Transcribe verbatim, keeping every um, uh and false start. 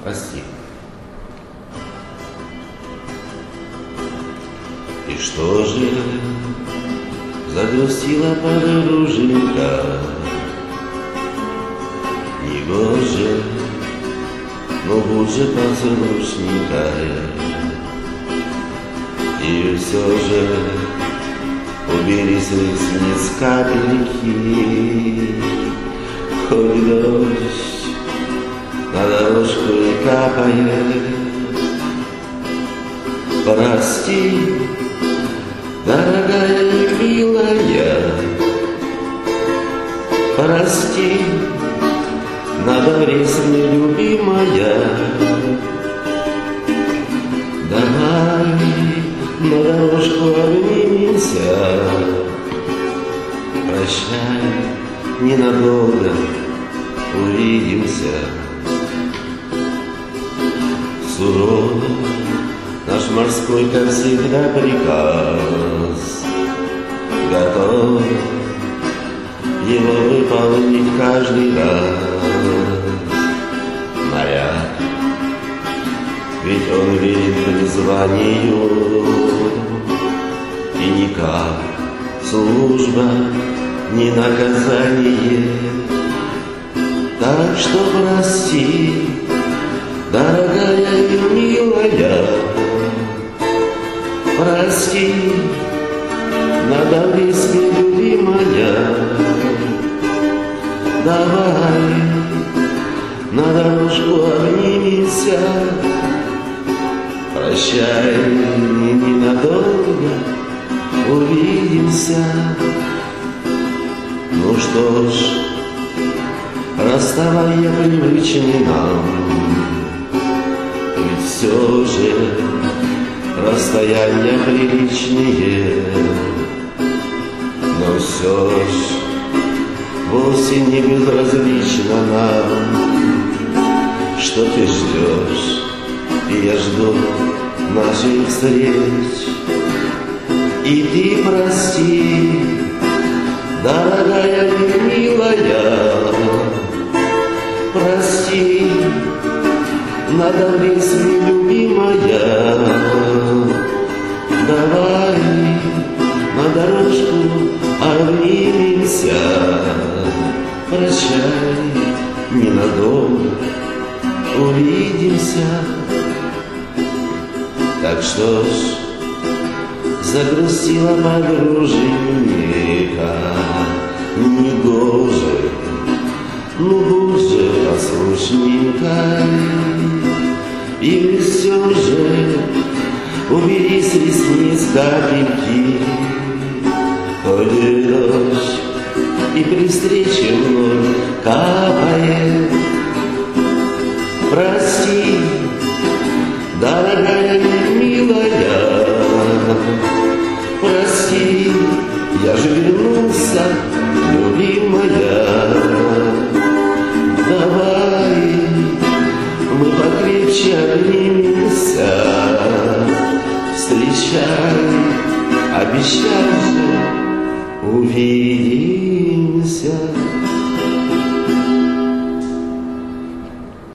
Прости. И что же загрустила подруженька? Негоже, но будь же послушника. И все же убери с ресниц капельки, хоть дождь на дорожку и капает. Прости, дорогая и милая, прости, надо мне, любимая. Давай на дорожку обнимемся, прощай, ненадолго увидимся. Суров наш морской, как всегда, приказ, готов его выполнить каждый раз. Моряк, ведь он верит призванию, и никак служба не наказание. Так что прости, дорогая и милая, прости, надо близкая, любимая. Давай на дорожку обнимемся, прощай, ненадолго увидимся. Ну что ж, расставание привычны нам, ведь все же расстояния приличные. Но все ж вовсе не безразлично нам, что ты ждешь, и я жду наших встреч. И ты прости, дорогая и милая, прости, надо близкая, любимая. Давай на дорожку обнимемся, прощай, ненадолго увидимся. Так что ж, загрустила подруженька, негоже, ну будь же послушненькой. Или все же убери с ресниц капельки, хоть дождь и при встрече вновь капает. Прости, дорогая и милая, прости, я же вернулся, любимая. Давай мы покрепче обнимемся, встречай, обещай же, увидимся.